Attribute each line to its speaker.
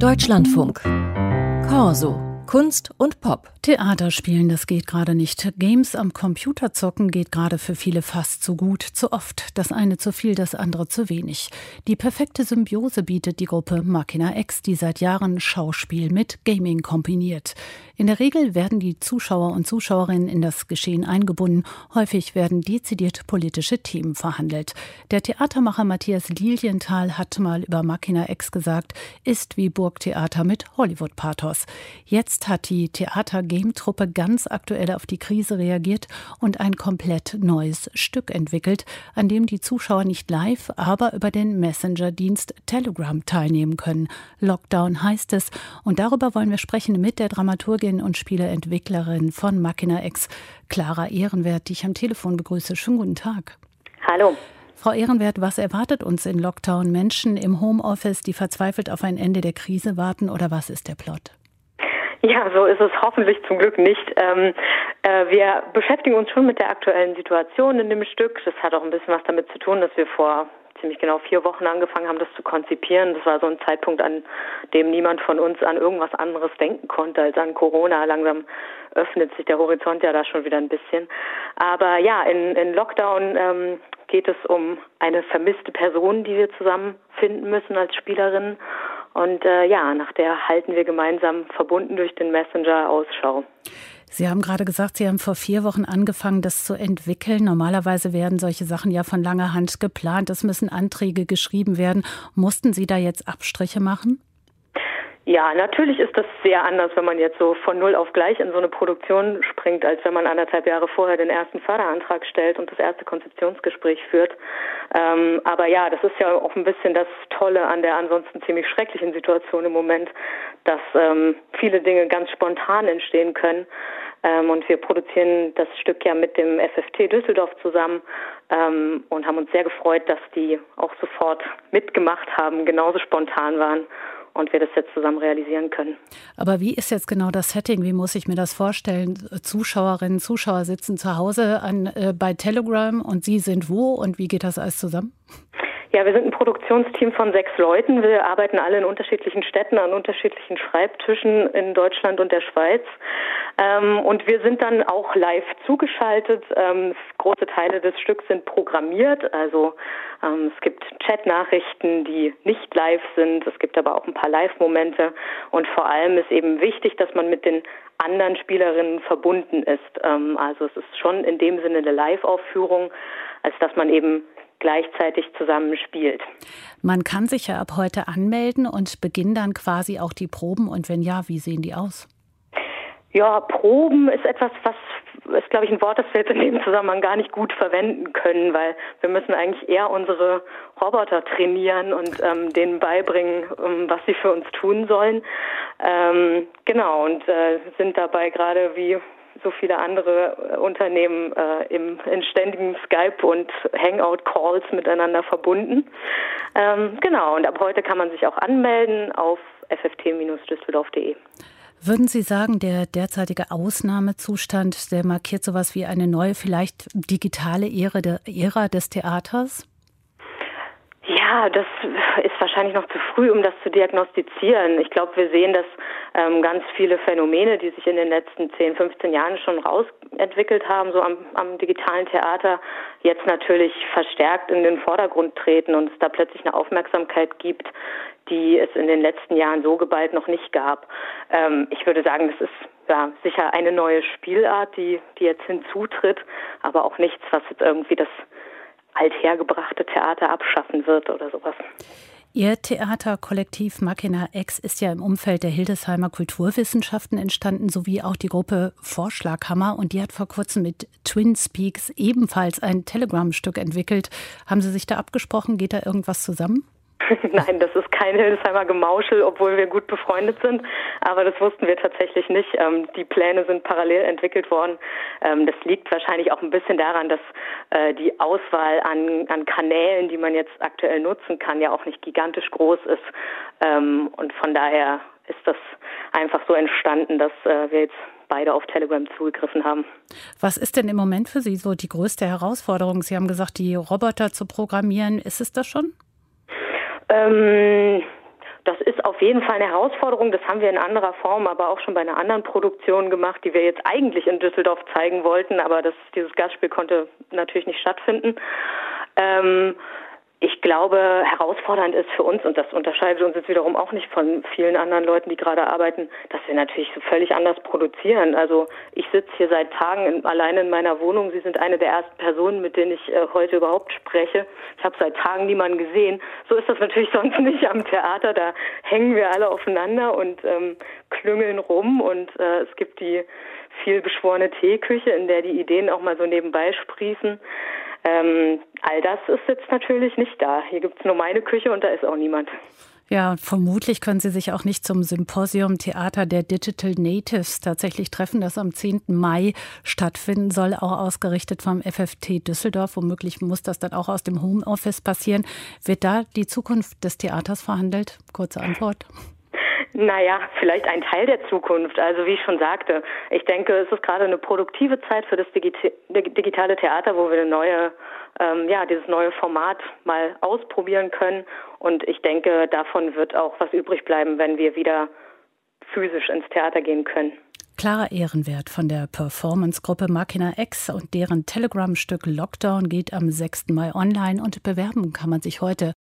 Speaker 1: Deutschlandfunk. Corso. Kunst und Pop.
Speaker 2: Theater spielen, das geht gerade nicht. Games am Computer zocken geht gerade für viele fast zu gut, zu oft. Das eine zu viel, das andere zu wenig. Die perfekte Symbiose bietet die Gruppe Machina X, die seit Jahren Schauspiel mit Gaming kombiniert. In der Regel werden die Zuschauer und Zuschauerinnen in das Geschehen eingebunden. Häufig werden dezidiert politische Themen verhandelt. Der Theatermacher Matthias Lilienthal hat mal über Machina X gesagt, ist wie Burgtheater mit Hollywood-Pathos. Jetzt hat die Theater-Game-Truppe ganz aktuell auf die Krise reagiert und ein komplett neues Stück entwickelt, an dem die Zuschauer nicht live, aber über den Messenger-Dienst Telegram teilnehmen können. Lockdown heißt es. Und darüber wollen wir sprechen mit der Dramaturgin und Spieleentwicklerin von Machina X, Clara Ehrenwert, die ich am Telefon begrüße. Schönen guten Tag.
Speaker 3: Hallo.
Speaker 2: Frau Ehrenwert, was erwartet uns in Lockdown? Menschen im Homeoffice, die verzweifelt auf ein Ende der Krise warten, oder was ist der Plot?
Speaker 3: Ja, so ist es hoffentlich zum Glück nicht. Wir beschäftigen uns schon mit der aktuellen Situation in dem Stück. Das hat auch ein bisschen was damit zu tun, dass wir vor ziemlich genau 4 Wochen angefangen haben, das zu konzipieren. Das war so ein Zeitpunkt, an dem niemand von uns an irgendwas anderes denken konnte als an Corona. Langsam öffnet sich der Horizont ja da schon wieder ein bisschen. Aber ja, in Lockdown geht es um eine vermisste Person, die wir zusammen finden müssen als Spielerinnen. Und nach der halten wir gemeinsam verbunden durch den Messenger Ausschau.
Speaker 2: Sie haben gerade gesagt, Sie haben vor 4 Wochen angefangen, das zu entwickeln. Normalerweise werden solche Sachen ja von langer Hand geplant. Es müssen Anträge geschrieben werden. Mussten Sie da jetzt Abstriche machen?
Speaker 3: Ja, natürlich ist das sehr anders, wenn man jetzt so von null auf gleich in so eine Produktion springt, als wenn man 1,5 Jahre vorher den ersten Förderantrag stellt und das erste Konzeptionsgespräch führt. Aber ja, das ist ja auch ein bisschen das Tolle an der ansonsten ziemlich schrecklichen Situation im Moment, dass viele Dinge ganz spontan entstehen können. Und wir produzieren das Stück ja mit dem FFT Düsseldorf zusammen und haben uns sehr gefreut, dass die auch sofort mitgemacht haben, genauso spontan waren. Und wir das jetzt zusammen realisieren können.
Speaker 2: Aber wie ist jetzt genau das Setting? Wie muss ich mir das vorstellen? Zuschauerinnen, Zuschauer sitzen zu Hause bei Telegram und Sie sind wo? Und wie geht das alles zusammen?
Speaker 3: Ja, wir sind ein Produktionsteam von 6 Leuten. Wir arbeiten alle in unterschiedlichen Städten an unterschiedlichen Schreibtischen in Deutschland und der Schweiz. Und wir sind dann auch live zugeschaltet. Große Teile des Stücks sind programmiert. Also es gibt Chat-Nachrichten, die nicht live sind. Es gibt aber auch ein paar Live-Momente. Und vor allem ist eben wichtig, dass man mit den anderen Spielerinnen verbunden ist. Also es ist schon in dem Sinne eine Live-Aufführung, als dass man eben gleichzeitig zusammen spielt.
Speaker 2: Man kann sich ja ab heute anmelden und beginnen dann quasi auch die Proben. Und wenn ja, wie sehen die aus?
Speaker 3: Ja, Proben ist etwas, was ist, glaube ich, ein Wort, das wir jetzt in dem Zusammenhang gar nicht gut verwenden können, weil wir müssen eigentlich eher unsere Roboter trainieren und denen beibringen, was sie für uns tun sollen. Und sind dabei gerade wie so viele andere Unternehmen in ständigen Skype- und Hangout-Calls miteinander verbunden. Und ab heute kann man sich auch anmelden auf fft-düsseldorf.de.
Speaker 2: Würden Sie sagen, der derzeitige Ausnahmezustand, der markiert sowas wie eine neue, vielleicht digitale Ära des Theaters?
Speaker 3: Ja, das ist wahrscheinlich noch zu früh, um das zu diagnostizieren. Ich glaube, wir sehen, dass ganz viele Phänomene, die sich in den letzten 10, 15 Jahren schon rausentwickelt haben, so am digitalen Theater, jetzt natürlich verstärkt in den Vordergrund treten und es da plötzlich eine Aufmerksamkeit gibt, die es in den letzten Jahren so geballt noch nicht gab. Ich würde sagen, das ist sicher eine neue Spielart, die jetzt hinzutritt, aber auch nichts, was jetzt irgendwie das althergebrachte Theater abschaffen wird oder sowas.
Speaker 2: Ihr Theaterkollektiv Machina X ist ja im Umfeld der Hildesheimer Kulturwissenschaften entstanden, sowie auch die Gruppe Vorschlaghammer. Und die hat vor kurzem mit Twin Speaks ebenfalls ein Telegram-Stück entwickelt. Haben Sie sich da abgesprochen? Geht da irgendwas zusammen?
Speaker 3: Nein, das ist kein Hildesheimer Gemauschel, obwohl wir gut befreundet sind. Aber das wussten wir tatsächlich nicht. Die Pläne sind parallel entwickelt worden. Das liegt wahrscheinlich auch ein bisschen daran, dass die Auswahl an Kanälen, die man jetzt aktuell nutzen kann, ja auch nicht gigantisch groß ist. Und von daher ist das einfach so entstanden, dass wir jetzt beide auf Telegram zugegriffen haben.
Speaker 2: Was ist denn im Moment für Sie so die größte Herausforderung? Sie haben gesagt, die Roboter zu programmieren. Ist es das schon?
Speaker 3: Das ist auf jeden Fall eine Herausforderung. Das haben wir in anderer Form, aber auch schon bei einer anderen Produktion gemacht, die wir jetzt eigentlich in Düsseldorf zeigen wollten, aber dieses Gastspiel konnte natürlich nicht stattfinden. Ich glaube, herausfordernd ist für uns, und das unterscheidet uns jetzt wiederum auch nicht von vielen anderen Leuten, die gerade arbeiten, dass wir natürlich so völlig anders produzieren. Also ich sitze hier seit Tagen alleine in meiner Wohnung. Sie sind eine der ersten Personen, mit denen ich heute überhaupt spreche. Ich habe seit Tagen niemanden gesehen. So ist das natürlich sonst nicht am Theater. Da hängen wir alle aufeinander und klüngeln rum. Und es gibt die viel beschworene Teeküche, in der die Ideen auch mal so nebenbei sprießen. All das ist jetzt natürlich nicht da. Hier gibt es nur meine Küche und da ist auch niemand.
Speaker 2: Ja, vermutlich können Sie sich auch nicht zum Symposium Theater der Digital Natives tatsächlich treffen, das am 10. Mai stattfinden soll, auch ausgerichtet vom FFT Düsseldorf. Womöglich muss das dann auch aus dem Homeoffice passieren. Wird da die Zukunft des Theaters verhandelt? Kurze Antwort.
Speaker 3: Naja, vielleicht ein Teil der Zukunft. Also wie ich schon sagte, ich denke, es ist gerade eine produktive Zeit für das digitale Theater, wo wir dieses neue Format mal ausprobieren können. Und ich denke, davon wird auch was übrig bleiben, wenn wir wieder physisch ins Theater gehen können.
Speaker 2: Clara Ehrenwert von der Performance-Gruppe Machina X und deren Telegram-Stück Lockdown geht am 6. Mai online und bewerben kann man sich heute